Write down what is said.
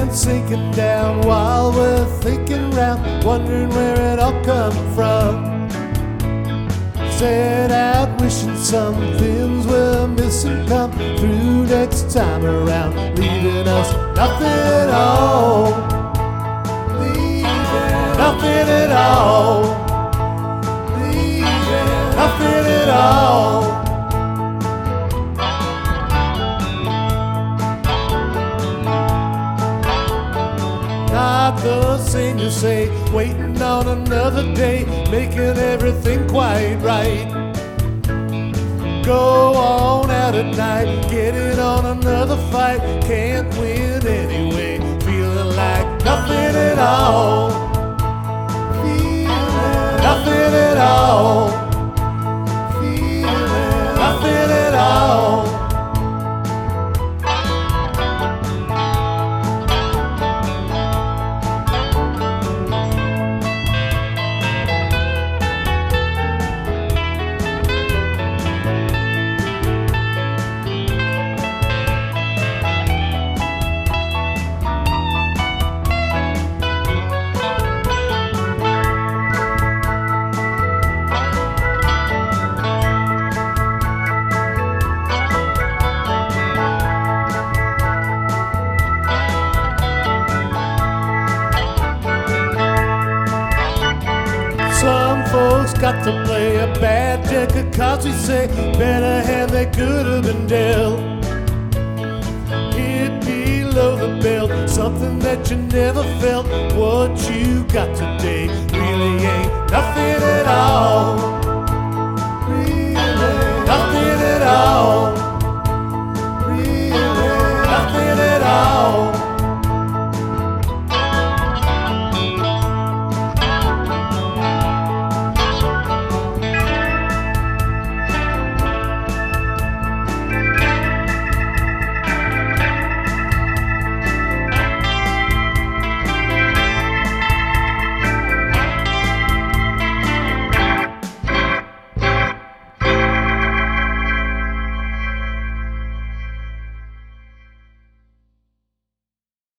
and sinking down while we're thinking round, wondering where it all come from. Set out wishing some things we're missing come through next time around, leaving us nothing at all. Leaving nothing at all. Leaving nothing at all. Not the same, you say, waiting on another day, making everything quite right. Go on out at night, getting on another fight, can't win anyway, feeling like nothing at all. Feeling nothing at all. Feeling nothing at all. Some folks got to play a bad deck of cards, we say, better hand they could have been dealt. Hit below the belt, something that you never felt. What you got today really ain't nothing at all.